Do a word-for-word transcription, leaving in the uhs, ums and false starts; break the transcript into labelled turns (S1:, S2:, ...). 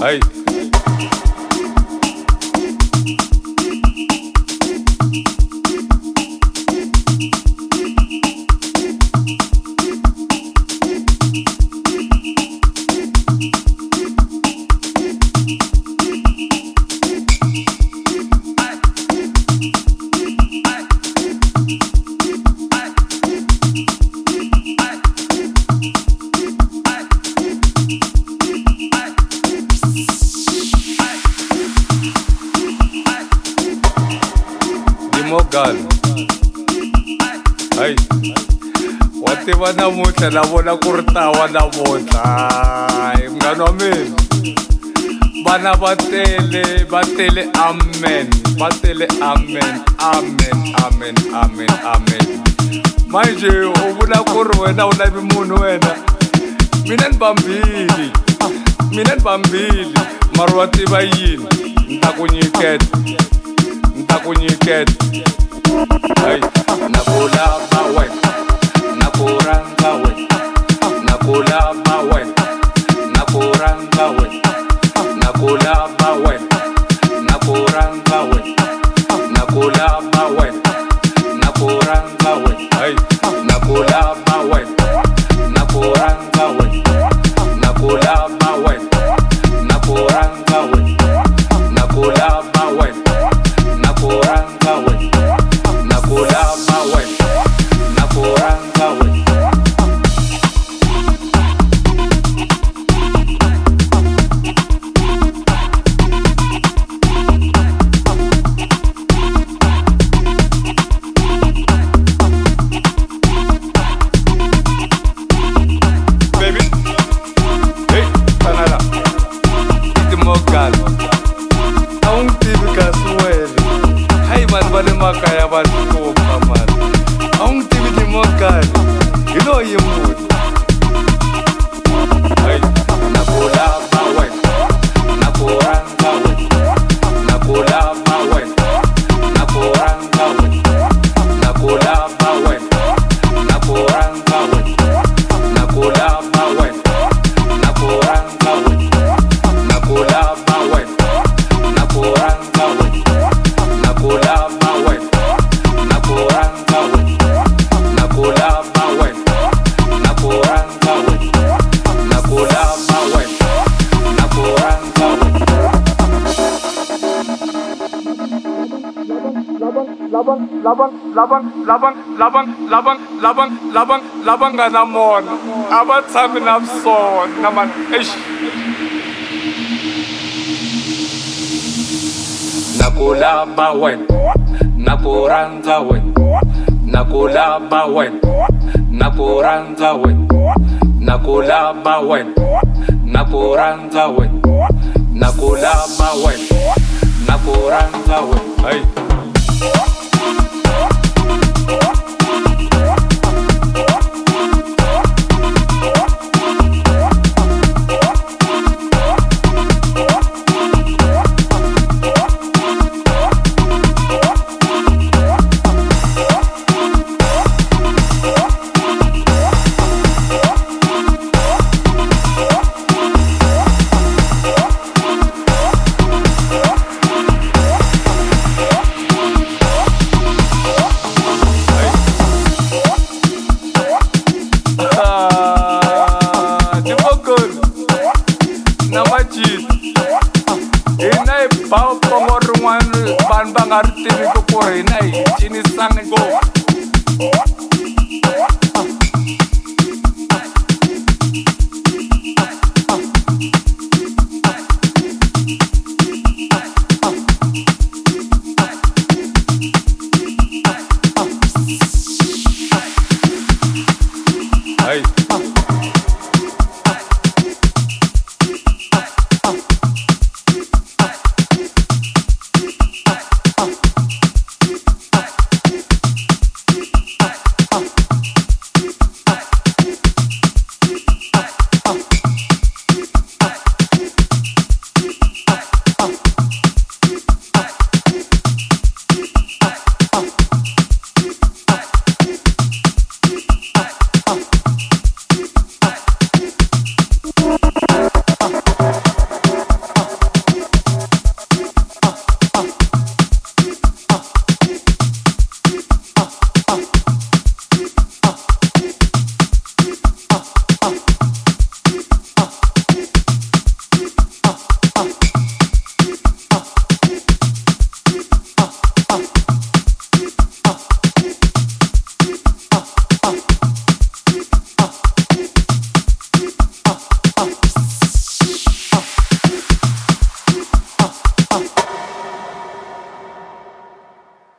S1: Hey. Mogal. Hey. Wati va namuntlha na vona ku ri tawa namuntlha. Hayi mngani wa mina. Vana va tele va tele amen. Va tele amen. Amen. Amen. Amen. Amen. Manje u vula ku ri wena u lavi munhu wena. Mina ni vambili. Mina ni vambili. Mara wa tiva yini? Ni ta ku nyiketa. Nyiketa. Hey. Nakulava wena, nakuranga wena, nakulava wena, nakuranga wena, nakulava wena, nakuranga wena, nakulava wena, nakuranga wena. Hey. Nakulava wena, nakuranga wena, nakulava wena, nakuranga wena, nakulava wena. Nakuranga we, nakulava we, nakuranga we. Baby, hey, Canada, it's Mogal. Aung tibi kasuel. Hey man, vale makaya va toka man. Aung tibi di Mogal. You know you mood. Hey, nakulava we, nakuranga we, nakulava we, nakuranga we, nakulava we, nakuranga we, nakulava we, nakuranga we, nakulava we, nakuranga we. Nakulava we, nakuranga we, nakulava we, nakuranga we, nakulava we, nakuranga we. Labang, labang, labang, labang, labang, labang, labang, labang, labang nga namon. Abat sa amin napson naman. Eish. Nakulava we, nakuranga we, nakulava we, nakuranga we, nakulava we, nakuranga we, nakulava we, nakuranga we. Hey. Bao pengorungan ban bangar tiri ko kore nai chini sang go